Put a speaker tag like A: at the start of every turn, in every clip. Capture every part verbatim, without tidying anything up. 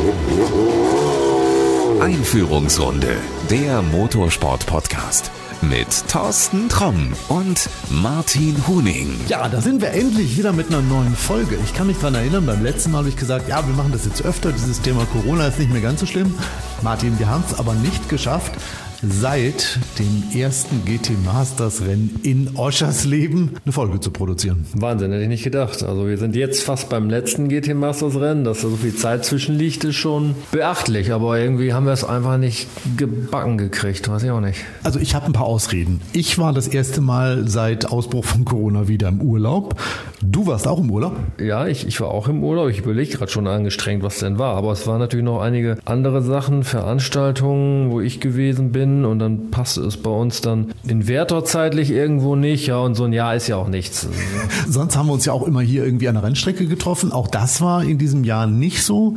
A: Einführungsrunde, der Motorsport-Podcast mit Thorsten Tromm und Martin Huning.
B: Ja, da sind wir endlich wieder mit einer neuen Folge. Ich kann mich daran erinnern, beim letzten Mal habe ich gesagt, ja, wir machen das jetzt öfter, dieses Thema Corona ist nicht mehr ganz so schlimm. Martin, wir haben es aber nicht geschafft, seit dem ersten G T Masters Rennen in Oschersleben eine Folge zu produzieren.
C: Wahnsinn, hätte ich nicht gedacht. Also wir sind jetzt fast beim letzten G T Masters Rennen, dass da so viel Zeit zwischen liegt, ist schon beachtlich, aber irgendwie haben wir es einfach nicht gebacken gekriegt, weiß ich auch nicht.
B: Also ich habe ein paar Ausreden. Ich war das erste Mal seit Ausbruch von Corona wieder im Urlaub. Du warst auch im Urlaub?
C: Ja, ich, ich war auch im Urlaub. Ich überlege gerade schon angestrengt, was denn war, aber es waren natürlich noch einige andere Sachen, Veranstaltungen, wo ich gewesen bin. Und dann passte es bei uns dann in Wertor zeitlich irgendwo nicht. Ja, und so ein Jahr ist ja auch nichts.
B: Sonst haben wir uns ja auch immer hier irgendwie an der Rennstrecke getroffen. Auch das war in diesem Jahr nicht so.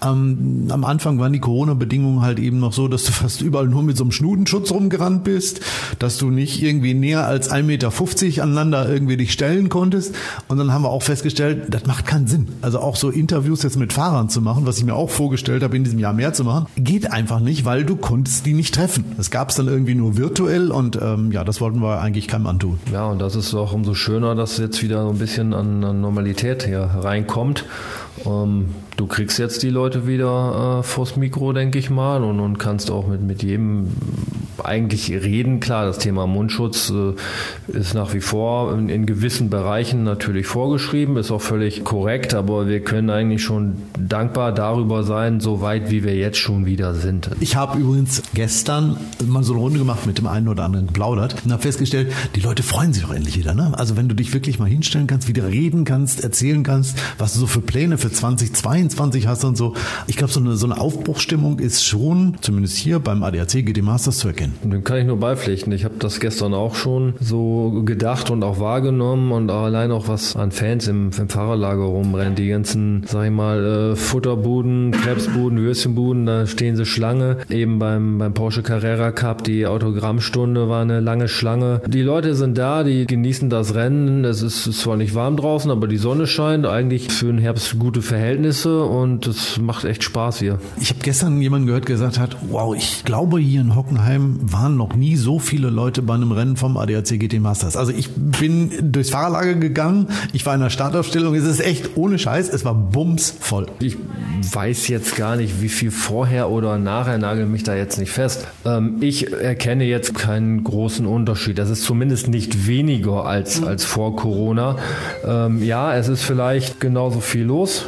B: Ähm, am Anfang waren die Corona-Bedingungen halt eben noch so, dass du fast überall nur mit so einem Schnudenschutz rumgerannt bist, dass du nicht irgendwie näher als ein Meter fünfzig aneinander irgendwie dich stellen konntest. Und dann haben wir auch festgestellt, das macht keinen Sinn. Also auch so Interviews jetzt mit Fahrern zu machen, was ich mir auch vorgestellt habe, in diesem Jahr mehr zu machen, geht einfach nicht, weil du konntest die nicht treffen. Das gab es dann irgendwie nur virtuell und ähm, ja, das wollten wir eigentlich keinem antun.
C: Ja, und das ist auch umso schöner, dass jetzt wieder so ein bisschen an, an Normalität hier reinkommt. Ähm, du kriegst jetzt die Leute wieder äh, vors Mikro, denke ich mal, und, und kannst auch mit, mit jedem eigentlich reden. Klar, das Thema Mundschutz äh, ist nach wie vor in, in gewissen Bereichen natürlich vorgeschrieben, ist auch völlig korrekt, aber wir können eigentlich schon dankbar darüber sein, so weit wie wir jetzt schon wieder sind.
B: Ich habe übrigens gestern mal so eine Runde gemacht, mit dem einen oder anderen geplaudert und habe festgestellt, die Leute freuen sich doch endlich wieder. Ne? Also wenn du dich wirklich mal hinstellen kannst, wieder reden kannst, erzählen kannst, was du so für Pläne für zwanzig zweiundzwanzig hast und so. Ich glaube, so eine, so eine Aufbruchsstimmung ist schon, zumindest hier beim A D A C G T Masters zu erkennen.
C: Dem kann ich nur beipflichten. Ich habe das gestern auch schon so gedacht und auch wahrgenommen und auch allein auch was an Fans im, im Fahrerlager rumrennen. Die ganzen, sag ich mal, äh, Futterbuden, Krebsbuden, Würstchenbuden, da stehen sie Schlange. Eben beim, beim Porsche Carrera Cup, die Autogrammstunde war eine lange Schlange. Die Leute sind da, die genießen das Rennen. Es ist, ist zwar nicht warm draußen, aber die Sonne scheint. Eigentlich für den Herbst gute Verhältnisse und es macht echt Spaß hier.
B: Ich habe gestern jemanden gehört, der gesagt hat, wow, ich glaube hier in Hockenheim waren noch nie so viele Leute bei einem Rennen vom A D A C G T Masters. Also ich bin durchs Fahrerlager gegangen, ich war in der Startaufstellung, es ist echt ohne Scheiß, es war bumsvoll.
C: Ich weiß jetzt gar nicht, wie viel vorher oder nachher, nagel mich da jetzt nicht fest. Ähm, ich erkenne jetzt keinen großen Unterschied. Das ist zumindest nicht weniger als, als vor Corona. Ähm, ja, es ist vielleicht genauso viel los.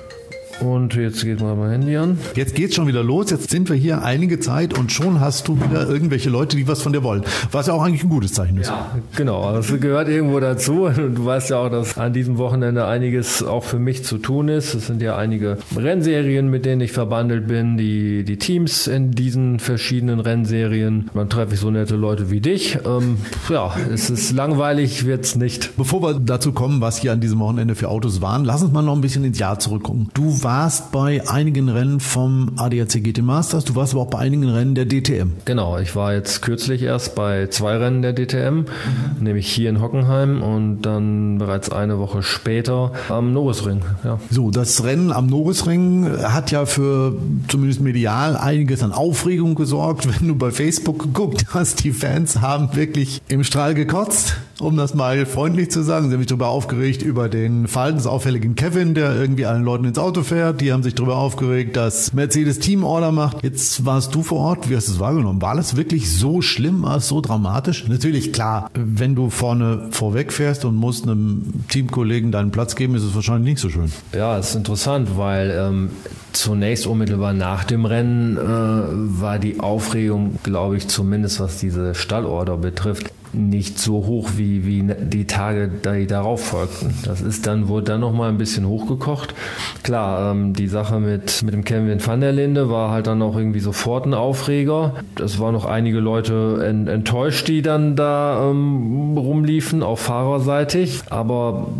C: Und jetzt geht mal mein Handy an.
B: Jetzt geht's schon wieder los. Jetzt sind wir hier einige Zeit und schon hast du wieder irgendwelche Leute, die was von dir wollen. Was ja auch eigentlich ein gutes Zeichen ist.
C: Ja, genau. Das gehört irgendwo dazu. Und du weißt ja auch, dass an diesem Wochenende einiges auch für mich zu tun ist. Es sind ja einige Rennserien, mit denen ich verbandelt bin. Die, die Teams in diesen verschiedenen Rennserien. Dann treffe ich so nette Leute wie dich. Ähm, ja, es ist langweilig, wird's nicht.
B: Bevor wir dazu kommen, was hier an diesem Wochenende für Autos waren, lass uns mal noch ein bisschen ins Jahr zurückgucken. Du warst bei einigen Rennen vom A D A C G T Masters, du warst aber auch bei einigen Rennen der D T M.
C: Genau, ich war jetzt kürzlich erst bei zwei Rennen der D T M, mhm. nämlich hier in Hockenheim und dann bereits eine Woche später am Norrisring. Ja.
B: So, das Rennen am Norrisring hat ja für zumindest medial einiges an Aufregung gesorgt. Wenn du bei Facebook geguckt hast, die Fans haben wirklich im Strahl gekotzt, um das mal freundlich zu sagen. Sie haben sich darüber aufgeregt über den verhaltensauffälligen Kevin, der irgendwie allen Leuten ins Auto fährt. Die haben sich darüber aufgeregt, dass Mercedes Teamorder macht. Jetzt warst du vor Ort. Wie hast du es wahrgenommen? War das wirklich so schlimm? War es so dramatisch? Natürlich, klar, wenn du vorne vorweg fährst und musst einem Teamkollegen deinen Platz geben, ist es wahrscheinlich nicht so schön.
C: Ja, es ist interessant, weil ähm, zunächst unmittelbar nach dem Rennen äh, war die Aufregung, glaube ich, zumindest was diese Stallorder betrifft, nicht so hoch wie, wie die Tage, die darauf folgten. Das ist dann, wurde dann nochmal ein bisschen hochgekocht. Klar, ähm, die Sache mit, mit dem Kevin van der Linde war halt dann auch irgendwie sofort ein Aufreger. Es waren noch einige Leute ent, enttäuscht, die dann da ähm, rumliefen, auch fahrerseitig. Aber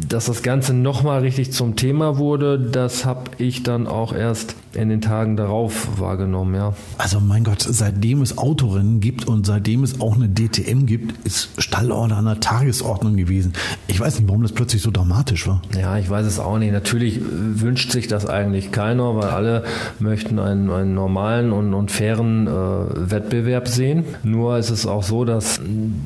C: dass das Ganze nochmal richtig zum Thema wurde, das habe ich dann auch erst in den Tagen darauf wahrgenommen, ja.
B: Also mein Gott, seitdem es Autorennen gibt und seitdem es auch eine D T M gibt, ist Stallorder an der Tagesordnung gewesen. Ich weiß nicht, warum das plötzlich so dramatisch war.
C: Ja, ich weiß es auch nicht. Natürlich wünscht sich das eigentlich keiner, weil alle möchten einen, einen normalen und, und fairen äh, Wettbewerb sehen. Nur ist es auch so, dass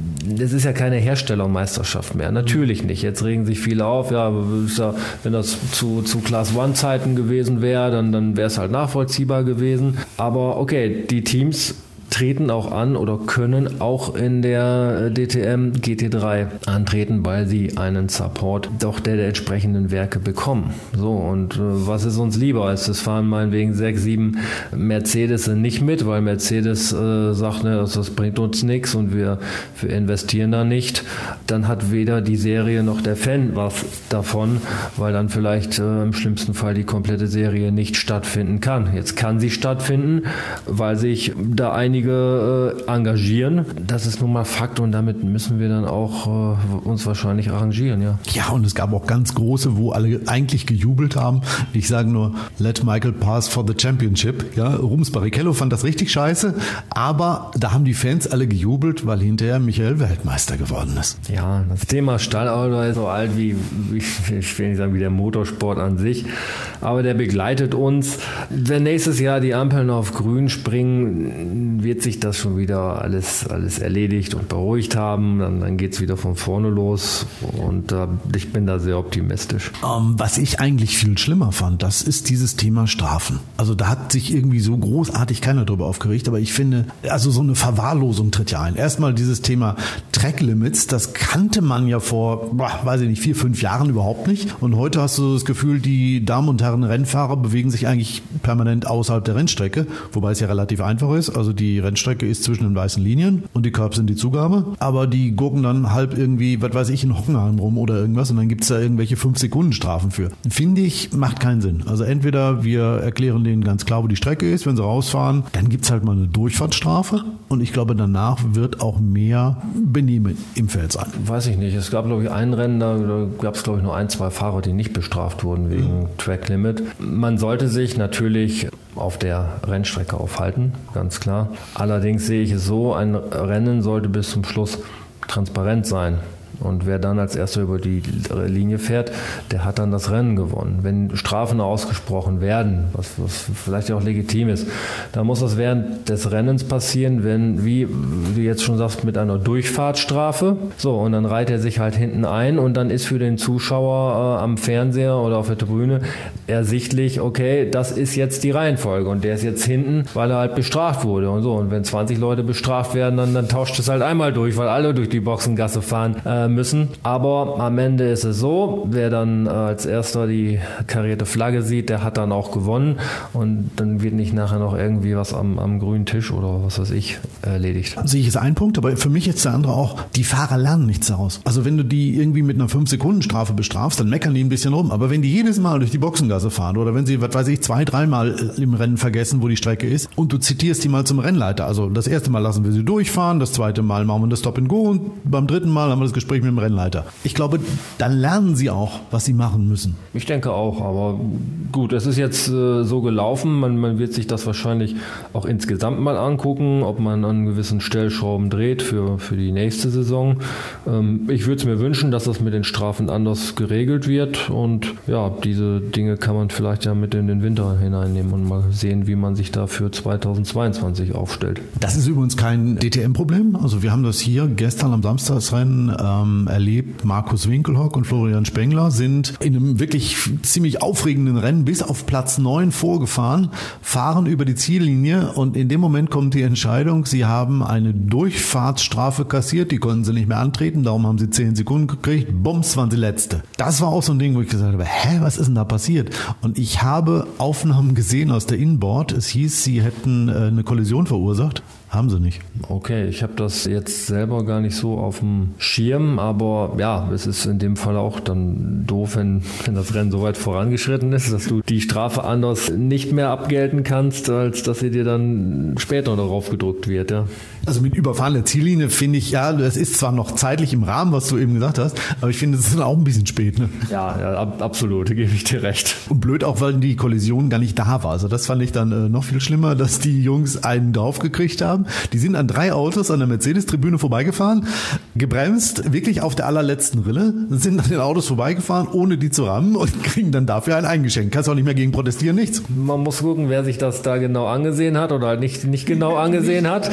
C: es ist ja keine Herstellermeisterschaft mehr. Natürlich nicht. Jetzt regen sich viele auf, ja, wenn das zu, zu Class-One-Zeiten gewesen wäre, dann, dann wäre es halt nachvollziehbar gewesen. Aber okay, die Teams treten auch an oder können auch in der D T M G T drei antreten, weil sie einen Support doch der, der entsprechenden Werke bekommen. So, und äh, was ist uns lieber? Es fahren meinetwegen sechs, sieben Mercedes nicht mit, weil Mercedes äh, sagt, ne, das, das bringt uns nichts und wir, wir investieren da nicht. Dann hat weder die Serie noch der Fan was davon, weil dann vielleicht äh, im schlimmsten Fall die komplette Serie nicht stattfinden kann. Jetzt kann sie stattfinden, weil sich da einige engagieren. Das ist nun mal Fakt und damit müssen wir dann auch äh, uns wahrscheinlich arrangieren, ja.
B: Ja, und es gab auch ganz große, wo alle eigentlich gejubelt haben. Ich sage nur, let Michael pass for the championship. Ja, Rubens Barrichello fand das richtig scheiße, aber da haben die Fans alle gejubelt, weil hinterher Michael Weltmeister geworden ist.
C: Ja, das Thema Stallauto ist so alt wie, wie, ich will nicht sagen, wie der Motorsport an sich, aber der begleitet uns. Wenn nächstes Jahr die Ampeln auf grün springen, wird sich das schon wieder alles, alles erledigt und beruhigt haben. Dann, dann geht es wieder von vorne los und äh, ich bin da sehr optimistisch.
B: Um, was ich eigentlich viel schlimmer fand, das ist dieses Thema Strafen. Also da hat sich irgendwie so großartig keiner drüber aufgeregt, aber ich finde, also so eine Verwahrlosung tritt ja ein. Erstmal dieses Thema Track Limits, das kannte man ja vor, boah, weiß ich nicht, vier, fünf Jahren überhaupt nicht. Und heute hast du das Gefühl, die Damen und Herren Rennfahrer bewegen sich eigentlich permanent außerhalb der Rennstrecke, wobei es ja relativ einfach ist. Also die Rennstrecke ist zwischen den weißen Linien und die Curbs sind die Zugabe, aber die gurken dann halb irgendwie, was weiß ich, in Hockenheim rum oder irgendwas und dann gibt es da irgendwelche fünf Sekunden Strafen für. Finde ich, macht keinen Sinn. Also entweder wir erklären denen ganz klar, wo die Strecke ist, wenn sie rausfahren, dann gibt es halt mal eine Durchfahrtsstrafe und ich glaube, danach wird auch mehr Benehmen im Feld sein.
C: Weiß ich nicht. Es gab, glaube ich, ein Rennen, da, da gab es, glaube ich, nur ein, zwei Fahrer, die nicht bestraft wurden wegen mhm. Track Limit. Man sollte sich natürlich auf der Rennstrecke aufhalten, ganz klar. Allerdings sehe ich es so, ein Rennen sollte bis zum Schluss transparent sein. Und wer dann als Erster über die Linie fährt, der hat dann das Rennen gewonnen. Wenn Strafen ausgesprochen werden, was, was vielleicht auch legitim ist, dann muss das während des Rennens passieren, wenn, wie du jetzt schon sagst, mit einer Durchfahrtsstrafe. So, und dann reiht er sich halt hinten ein und dann ist für den Zuschauer äh, am Fernseher oder auf der Tribüne ersichtlich, okay, das ist jetzt die Reihenfolge und der ist jetzt hinten, weil er halt bestraft wurde und so. Und wenn zwanzig Leute bestraft werden, dann, dann tauscht es halt einmal durch, weil alle durch die Boxengasse fahren äh, müssen. Aber am Ende ist es so, wer dann äh, als erster die karierte Flagge sieht, der hat dann auch gewonnen und dann wird nicht nachher noch irgendwie was am, am grünen Tisch oder was weiß ich erledigt.
B: Sehe ich jetzt einen Punkt, aber für mich jetzt der andere auch, die Fahrer lernen nichts daraus. Also wenn du die irgendwie mit einer fünf Sekunden Strafe bestrafst, dann meckern die ein bisschen rum. Aber wenn die jedes Mal durch die Boxengasse fahren oder wenn sie, was weiß ich, zwei, dreimal im Rennen vergessen, wo die Strecke ist und du zitierst die mal zum Rennleiter. Also das erste Mal lassen wir sie durchfahren, das zweite Mal machen wir das Stop and Go und beim dritten Mal haben wir das Gespräch mit dem Rennleiter. Ich glaube, dann lernen sie auch, was sie machen müssen.
C: Ich denke auch, aber gut, es ist jetzt äh, so gelaufen, man, man wird sich das wahrscheinlich auch insgesamt mal angucken, ob man an gewissen Stellschrauben dreht für, für die nächste Saison. Ähm, ich würde es mir wünschen, dass das mit den Strafen anders geregelt wird und ja, diese Dinge kann man vielleicht ja mit in den Winter hineinnehmen und mal sehen, wie man sich da für zweitausendzweiundzwanzig aufstellt.
B: Das ist übrigens kein D T M-Problem. Also wir haben das hier gestern am Samstagsrennen ähm, erlebt. Markus Winkelhock und Florian Spengler sind in einem wirklich ziemlich aufregenden Rennen bis auf Platz neun vorgefahren, fahren über die Ziellinie und in dem Moment kommt die Entscheidung, sie haben eine Durchfahrtsstrafe kassiert, die konnten sie nicht mehr antreten, darum haben sie zehn Sekunden gekriegt, bums, waren sie Letzte. Das war auch so ein Ding, wo ich gesagt habe, hä, was ist denn da passiert? Und ich habe Aufnahmen gesehen aus der Inboard, es hieß, sie hätten eine Kollision verursacht Haben sie nicht.
C: Okay, ich habe das jetzt selber gar nicht so auf dem Schirm, aber ja, es ist in dem Fall auch dann doof, wenn, wenn das Rennen so weit vorangeschritten ist, dass du die Strafe anders nicht mehr abgelten kannst, als dass sie dir dann später darauf gedrückt wird. Ja.
B: Also mit überfahrener Ziellinie finde ich, ja, das ist zwar noch zeitlich im Rahmen, was du eben gesagt hast, aber ich finde, es ist dann auch ein bisschen spät. Ne?
C: Ja, ja, ab, absolut, gebe ich dir recht.
B: Und blöd auch, weil die Kollision gar nicht da war. Also das fand ich dann äh, noch viel schlimmer, dass die Jungs einen draufgekriegt haben. Die sind an drei Autos an der Mercedes-Tribüne vorbeigefahren, gebremst, wirklich auf der allerletzten Rille, sind an den Autos vorbeigefahren, ohne die zu rammen und kriegen dann dafür ein eingeschenkt. Kannst auch nicht mehr gegen protestieren, nichts.
C: Man muss gucken, wer sich das da genau angesehen hat oder halt nicht, nicht genau angesehen hat.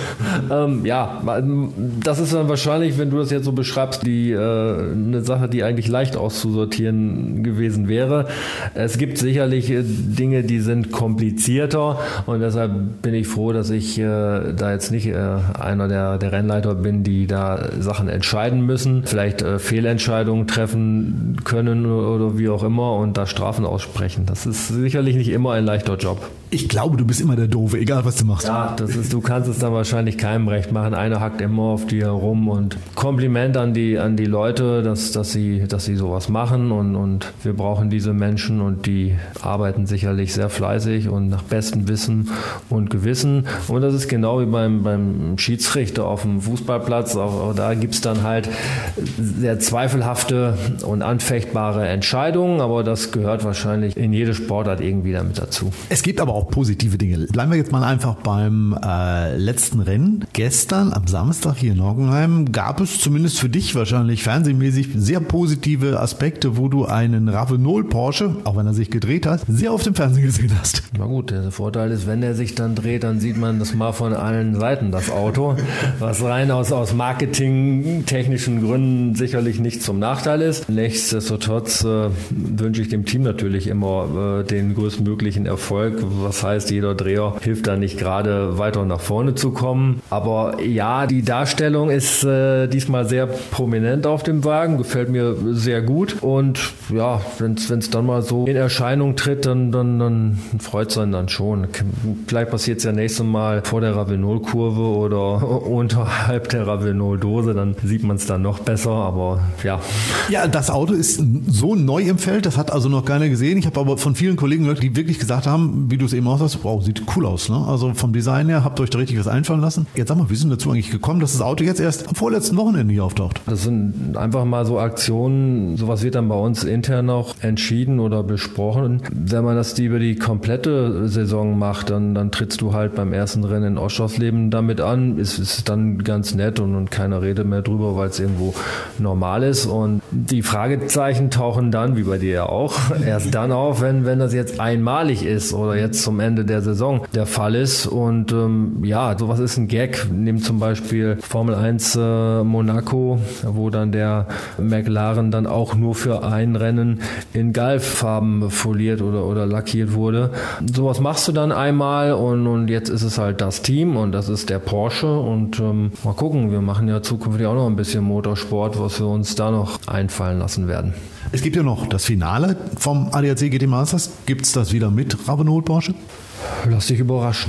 C: ähm, ja, das ist dann wahrscheinlich, wenn du das jetzt so beschreibst, die äh, eine Sache, die eigentlich leicht auszusortieren gewesen wäre. Es gibt sicherlich äh, Dinge, die sind komplizierter und deshalb bin ich froh, dass ich äh, da jetzt nicht äh, einer der, der Rennleiter bin, die da Sachen entscheiden müssen, vielleicht äh, Fehlentscheidungen treffen können oder, oder wie auch immer und da Strafen aussprechen. Das ist sicherlich nicht immer ein leichter Job.
B: Ich glaube, du bist immer der Doofe, egal was du machst.
C: Ja, das ist, du kannst es dann wahrscheinlich keinem recht machen. Einer hackt immer auf dir herum und Kompliment an die, an die Leute, dass, dass, sie, dass sie sowas machen und, und wir brauchen diese Menschen und die arbeiten sicherlich sehr fleißig und nach bestem Wissen und Gewissen. Und das ist genau wie beim, beim Schiedsrichter auf dem Fußballplatz. Auch, auch da gibt es dann halt sehr zweifelhafte und anfechtbare Entscheidungen, aber das gehört wahrscheinlich in jede Sportart irgendwie damit dazu.
B: Es gibt aber auch positive Dinge. Bleiben wir jetzt mal einfach beim äh, letzten Rennen. Gestern am Samstag hier in Hockenheim gab es zumindest für dich wahrscheinlich fernsehmäßig sehr positive Aspekte, wo du einen Ravenol Porsche, auch wenn er sich gedreht hat, sehr auf dem Fernsehen gesehen hast.
C: Na gut, der Vorteil ist, wenn er sich dann dreht, dann sieht man das mal von allen Seiten, das Auto, was rein aus, aus marketingtechnischen Gründen sicherlich nicht zum Nachteil ist. Nichtsdestotrotz äh, wünsche ich dem Team natürlich immer äh, den größtmöglichen Erfolg. Was heißt, jeder Dreher hilft da nicht gerade weiter nach vorne zu kommen. Aber ja, die Darstellung ist äh, diesmal sehr prominent auf dem Wagen, gefällt mir sehr gut. Und ja, wenn es dann mal so in Erscheinung tritt, dann, dann, dann freut es einen dann schon. Vielleicht passiert es ja nächstes Mal vor der Ravenol-Kurve oder unterhalb der Ravenol-Dose, dann sieht man es dann noch besser, aber ja.
B: Ja, das Auto ist so neu im Feld, das hat also noch keiner gesehen. Ich habe aber von vielen Kollegen gehört, die wirklich gesagt haben, wie du es eben auch sagst, wow, sieht cool aus. Ne? Also vom Design her, habt ihr euch da richtig was einfallen lassen. Jetzt sag mal, wie sind dazu eigentlich gekommen, dass das Auto jetzt erst am vorletzten Wochenende hier auftaucht?
C: Das sind einfach mal so Aktionen, sowas wird dann bei uns intern auch entschieden oder besprochen. Wenn man das über die komplette Saison macht, dann, dann trittst du halt beim ersten Rennen in Oschersleben damit an. Es ist dann ganz nett und, und keine Rede mehr drüber, weil es irgendwo normal ist. Und die Fragezeichen tauchen dann, wie bei dir ja auch, erst dann auf, wenn, wenn das jetzt einmalig ist oder jetzt zum Ende der Saison der Fall ist. Und ähm, ja, sowas ist ein Gag. Nimm zum Beispiel Formel eins äh, Monaco, wo dann der McLaren dann auch nur für ein Rennen in Galffarben foliert oder, oder lackiert wurde. Sowas machst du dann einmal und, und jetzt ist es halt das Team und das ist der Porsche und ähm, mal gucken, wir machen ja zukünftig auch noch ein bisschen Motorsport, was wir uns da noch einfallen lassen werden.
B: Es gibt ja noch das Finale vom A D A C G T Masters. Gibt es das wieder mit Ravenol Porsche?
C: Lass dich überraschen.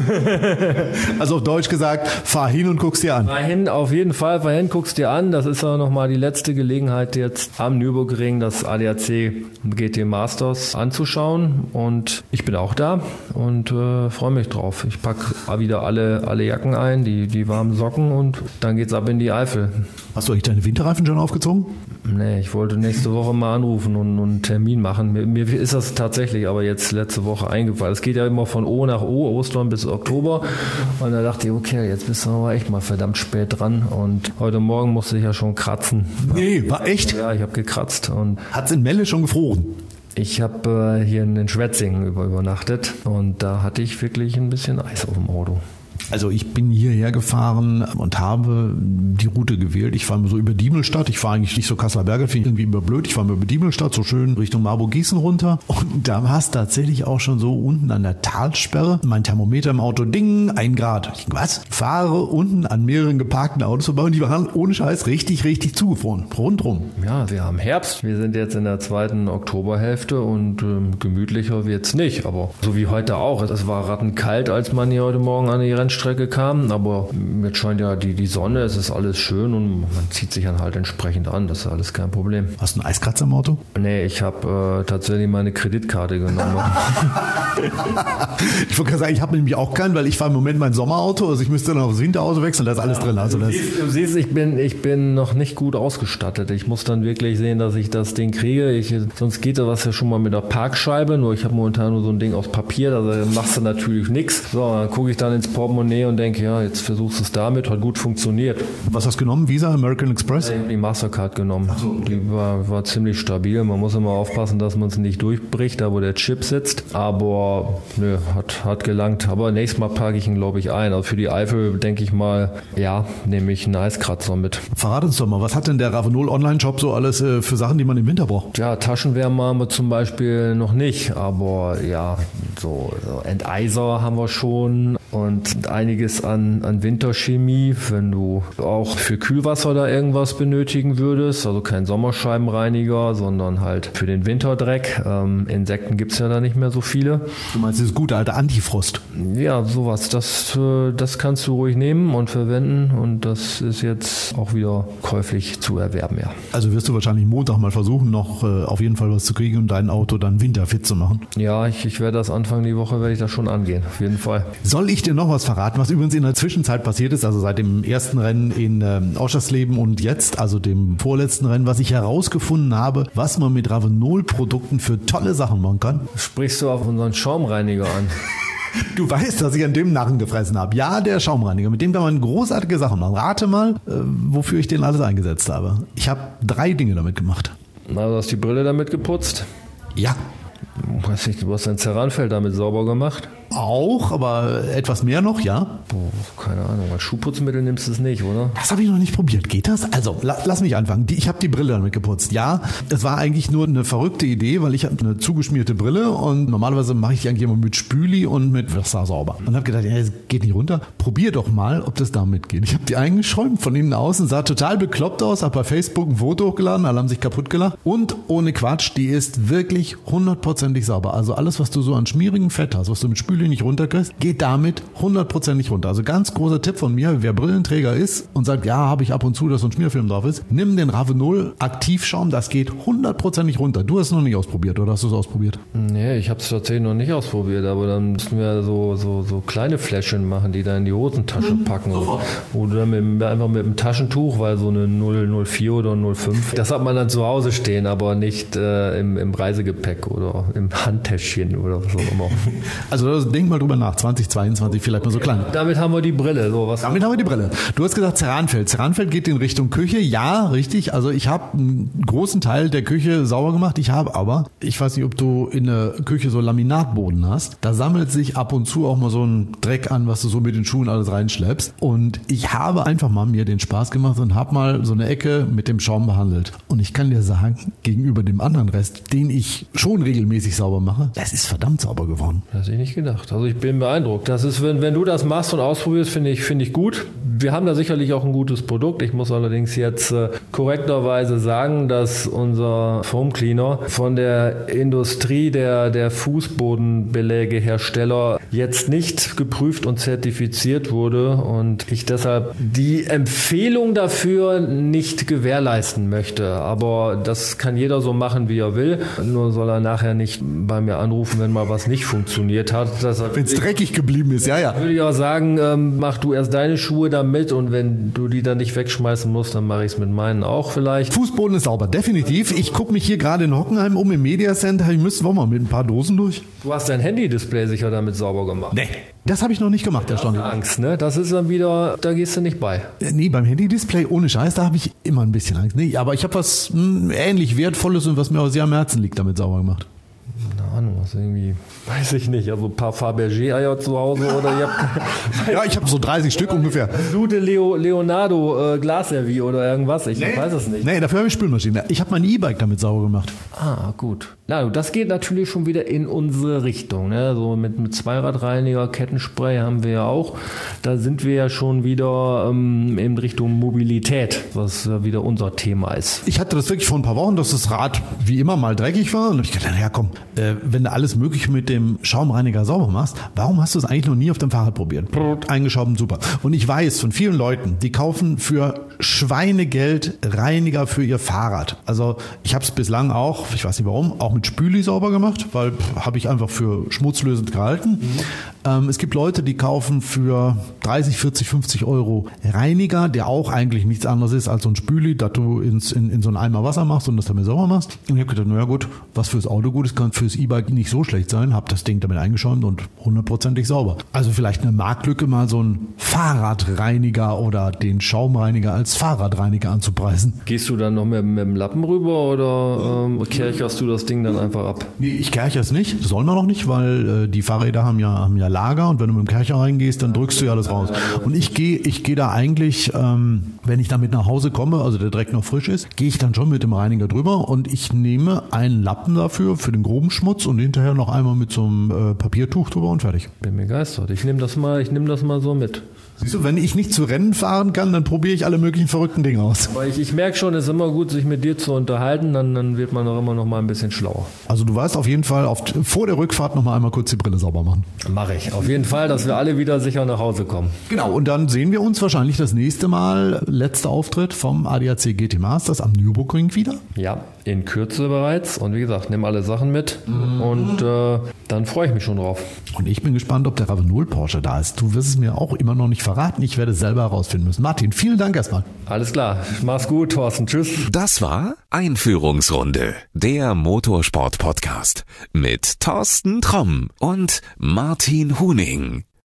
B: Also auf Deutsch gesagt, fahr hin und guck's dir an.
C: Fahr hin, auf jeden Fall, fahr hin, guck's dir an. Das ist ja nochmal die letzte Gelegenheit jetzt am Nürburgring das A D A C G T Masters anzuschauen und ich bin auch da und äh, freue mich drauf. Ich packe wieder alle, alle Jacken ein, die, die warmen Socken und dann geht's ab in die Eifel.
B: Hast du eigentlich deine Winterreifen schon aufgezogen?
C: Nee, ich wollte nächste Woche mal anrufen und, und einen Termin machen. Mir, mir ist das tatsächlich aber jetzt letzte Woche eingefallen. Es geht ja immer von O nach O, Ostern bis Oktober. Und da dachte ich, okay, jetzt bist du aber echt mal verdammt spät dran. Und heute Morgen musste ich ja schon kratzen.
B: Nee, war echt?
C: Ja, ich habe gekratzt. Und
B: hat's in Melle schon gefroren?
C: Ich habe äh, hier in Schwetzingen über, übernachtet und da hatte ich wirklich ein bisschen Eis auf dem Auto.
B: Also ich bin hierher gefahren und habe die Route gewählt. Ich fahre so über Diemelstadt. Ich fahre eigentlich nicht so Kasseler Berge, finde ich irgendwie immer blöd. Ich fahre über Diemelstadt, so schön Richtung Marburg-Gießen runter. Und da war es tatsächlich auch schon so unten an der Talsperre. Mein Thermometer im Auto, ding, ein Grad. Ich denke, was? Fahre unten an mehreren geparkten Autos vorbei und die waren ohne Scheiß richtig, richtig zugefroren. Rundrum.
C: Ja, wir haben Herbst. Wir sind jetzt in der zweiten Oktoberhälfte und ähm, gemütlicher wird's nicht. Aber so wie heute auch. Es war rattenkalt, als man hier heute Morgen an die Rennstrecke Fahrradstrecke kam, aber jetzt scheint ja die, die Sonne, es ist alles schön und man zieht sich dann halt entsprechend an, das ist alles kein Problem.
B: Hast du einen Eiskratzer im Auto?
C: Nee, ich habe äh, tatsächlich meine Kreditkarte genommen.
B: Ich wollte gerade sagen, ich habe nämlich auch keinen, weil ich fahre im Moment mein Sommerauto, also ich müsste dann auf das Winterauto wechseln, da ist alles drin. Also
C: du,
B: das
C: siehst, du siehst, ich bin, ich bin noch nicht gut ausgestattet. Ich muss dann wirklich sehen, dass ich das Ding kriege. Ich, sonst geht da was ja schon mal mit der Parkscheibe, nur ich habe momentan nur so ein Ding aus Papier, also da machst du natürlich nichts. So, dann gucke ich dann ins Portemonnaie und denke, ja, jetzt versuchst du es damit, hat gut funktioniert.
B: Was hast du genommen? Visa, American Express?
C: Ich habe die Mastercard genommen. So, okay. Die war, war ziemlich stabil. Man muss immer aufpassen, dass man es nicht durchbricht, da wo der Chip sitzt. Aber nö, hat, hat gelangt. Aber nächstes Mal packe ich ihn, glaube ich, ein. Also für die Eifel denke ich mal, ja, nehme ich einen Eiskratzer mit.
B: Verrat uns doch mal, was hat denn der Ravenol Online-Shop so alles äh, für Sachen, die man im Winter braucht?
C: Ja, Taschenwärmer haben wir zum Beispiel noch nicht. Aber ja, so, so Enteiser haben wir schon. Und einiges an, an Winterchemie, wenn du auch für Kühlwasser da irgendwas benötigen würdest, also kein Sommerscheibenreiniger, sondern halt für den Winterdreck. Ähm, Insekten gibt es ja da nicht mehr so viele.
B: Du meinst das gute alte Antifrost?
C: Ja, sowas, das, das kannst du ruhig nehmen und verwenden und das ist jetzt auch wieder käuflich zu erwerben, ja.
B: Also wirst du wahrscheinlich Montag mal versuchen, noch äh, auf jeden Fall was zu kriegen und dein Auto dann winterfit zu machen?
C: Ja, ich, ich werde das Anfang die Woche, werde ich das schon angehen, auf jeden Fall.
B: Soll ich dir noch was verraten, was übrigens in der Zwischenzeit passiert ist, also seit dem ersten Rennen in ähm, Oschersleben und jetzt, also dem vorletzten Rennen, was ich herausgefunden habe, was man mit Ravenol-Produkten für tolle Sachen machen kann?
C: Sprichst du auf unseren Schaumreiniger an?
B: Du weißt, dass ich an dem Narren gefressen habe. Ja, der Schaumreiniger, mit dem kann man großartige Sachen machen. Rate mal, äh, wofür ich den alles eingesetzt habe. Ich habe drei Dinge damit gemacht.
C: Na, du hast die Brille damit geputzt?
B: Ja.
C: Weiß nicht, du hast dein Ceranfeld damit sauber gemacht?
B: Auch, aber etwas mehr noch, ja.
C: Boah, keine Ahnung, als Schuhputzmittel nimmst du es nicht, oder?
B: Das habe ich noch nicht probiert. Geht das? Also, la, lass mich anfangen. Die, ich habe die Brille damit geputzt. Ja, es war eigentlich nur eine verrückte Idee, weil ich habe eine zugeschmierte Brille und normalerweise mache ich die eigentlich immer mit Spüli und mit Wasser sauber. Und habe gedacht, ja, es geht nicht runter. Probier doch mal, ob das damit geht. Ich habe die eingeschäumt von innen außen, sah total bekloppt aus, habe bei Facebook ein Foto hochgeladen, alle haben sich kaputt gelacht. Und ohne Quatsch, die ist wirklich hundertprozentig sauber. Also alles, was du so an schmierigem Fett hast, was du mit Spüli nicht runterkriegst, geht damit hundertprozentig runter. Also ganz großer Tipp von mir, wer Brillenträger ist und sagt, ja, habe ich ab und zu, dass so ein Schmierfilm drauf ist, nimm den Ravenol Aktivschaum, das geht hundertprozentig runter. Du hast es noch nicht ausprobiert, oder hast du es ausprobiert?
C: Nee, ich habe es tatsächlich noch nicht ausprobiert, aber dann müssen wir so, so, so kleine Fläschchen machen, die da in die Hosentasche packen. Mhm. Oder dann mit, einfach mit einem Taschentuch, weil so eine null null vier oder null fünf, das hat man dann zu Hause stehen, aber nicht äh, im, im Reisegepäck oder im Handtäschchen oder so immer.
B: Also denk mal drüber nach, zwanzig zweiundzwanzig vielleicht mal so klein.
C: Damit haben wir die Brille. So, was
B: Damit haben wir die Brille. Du hast gesagt Ceranfeld. Ceranfeld geht in Richtung Küche. Ja, richtig. Also ich habe einen großen Teil der Küche sauber gemacht. Ich habe aber, ich weiß nicht, ob du in der Küche so Laminatboden hast. Da sammelt sich ab und zu auch mal so ein Dreck an, was du so mit den Schuhen alles reinschleppst. Und ich habe einfach mal mir den Spaß gemacht und habe mal so eine Ecke mit dem Schaum behandelt. Und ich kann dir sagen, gegenüber dem anderen Rest, den ich schon regelmäßig sauber mache, das ist verdammt sauber geworden.
C: Das hätte ich nicht gedacht. Also ich bin beeindruckt. Das ist, wenn, wenn du das machst und ausprobierst, finde ich, finde ich gut. Wir haben da sicherlich auch ein gutes Produkt. Ich muss allerdings jetzt äh, korrekterweise sagen, dass unser Foam Cleaner von der Industrie der, der Fußbodenbelägehersteller jetzt nicht geprüft und zertifiziert wurde und ich deshalb die Empfehlung dafür nicht gewährleisten möchte. Aber das kann jeder so machen, wie er will. Nur soll er nachher nicht bei mir anrufen, wenn mal was nicht funktioniert hat.
B: Wenn es dreckig geblieben ist, ja, ja.
C: Würde ich auch sagen, ähm, mach du erst deine Schuhe damit und wenn du die dann nicht wegschmeißen musst, dann mache ich es mit meinen auch vielleicht.
B: Fußboden ist sauber, definitiv. Ich gucke mich hier gerade in Hockenheim um im Media Center. Ich müsste auch mal mit ein paar Dosen durch.
C: Du hast dein Handy-Display sicher damit sauber gemacht.
B: Nee, das habe ich noch nicht gemacht, erstaunlich.
C: Angst, ne? Das ist dann wieder, da gehst du nicht bei.
B: Nee, beim Handy-Display ohne Scheiß, da habe ich immer ein bisschen Angst. Nee, aber ich habe was mh, ähnlich Wertvolles und was mir auch sehr am Herzen liegt, damit sauber gemacht.
C: Keine Ahnung, was irgendwie, weiß ich nicht, also ein paar Fabergé-Eier zu Hause oder ihr habt...
B: Ja, ich habe so dreißig Stück ungefähr.
C: Gute Leo, Leonardo äh, Glasservie oder irgendwas, ich nee. weiß es nicht.
B: Nee, dafür habe ich Spülmaschine. Ich habe mein E-Bike damit sauber gemacht.
C: Ah, gut. Na, das geht natürlich schon wieder in unsere Richtung, ne? So mit, mit Zweiradreiniger, Kettenspray haben wir ja auch. Da sind wir ja schon wieder ähm, in Richtung Mobilität, was ja wieder unser Thema ist.
B: Ich hatte das wirklich vor ein paar Wochen, dass das Rad wie immer mal dreckig war und ich dachte, naja komm, äh, wenn du alles Mögliche mit dem Schaumreiniger sauber machst, warum hast du es eigentlich noch nie auf dem Fahrrad probiert? Brrrt, eingeschoben, super. Und ich weiß von vielen Leuten, die kaufen für Schweinegeld Reiniger für ihr Fahrrad. Also ich habe es bislang auch, ich weiß nicht warum, auch mit Spüli sauber gemacht, weil habe ich einfach für schmutzlösend gehalten. Mhm. Ähm, es gibt Leute, die kaufen für dreißig, vierzig, fünfzig Euro Reiniger, der auch eigentlich nichts anderes ist als so ein Spüli, das du ins, in, in so einen Eimer Wasser machst und das damit sauber machst. Und ich habe gedacht, naja gut, was fürs Auto gut ist, kann fürs E-Bike nicht so schlecht sein. Habe das Ding damit eingeschäumt und hundertprozentig sauber. Also vielleicht eine Marktlücke, mal so einen Fahrradreiniger oder den Schaumreiniger als Fahrradreiniger anzupreisen.
C: Gehst du dann noch mit, mit dem Lappen rüber oder ähm, kercherst du das Ding dann einfach ab?
B: Nee, ich kercher es nicht. Das soll man noch nicht, weil äh, die Fahrräder haben ja, haben ja Lager und wenn du mit dem Kercher reingehst, dann drückst du ja alles raus. Und ich gehe ich gehe da eigentlich, ähm, wenn ich damit nach Hause komme, also der Dreck noch frisch ist, gehe ich dann schon mit dem Reiniger drüber und ich nehme einen Lappen dafür, für den groben Schmutz und hinterher noch einmal mit so einem äh, Papiertuch drüber und fertig.
C: Bin begeistert. Ich nehme das mal, ich nehme das mal so mit.
B: Siehst du, wenn ich nicht zu Rennen fahren kann, dann probiere ich alle möglichen verrückten Dinge aus.
C: Aber ich, ich merke schon, es ist immer gut, sich mit dir zu unterhalten, dann, dann wird man auch immer noch mal ein bisschen schlauer.
B: Also du weißt auf jeden Fall, auf, vor der Rückfahrt noch mal einmal kurz die Brille sauber machen.
C: Mache ich. Auf jeden Fall, dass wir alle wieder sicher nach Hause kommen.
B: Genau, und dann sehen wir uns wahrscheinlich das nächste Mal, letzter Auftritt vom A D A C G T Masters am Nürburgring wieder.
C: Ja, in Kürze bereits. Und wie gesagt, nimm alle Sachen mit mhm. und äh, dann freue ich mich schon drauf.
B: Und ich bin gespannt, ob der Ravenol Porsche da ist. Du wirst es mir auch immer noch nicht verraten. Ich werde es selber herausfinden müssen. Martin, vielen Dank erstmal.
C: Alles klar. Mach's gut, Thorsten. Tschüss.
A: Das war Einführungsrunde, der Motorsport-Podcast mit Thorsten Tromm und Martin Huning.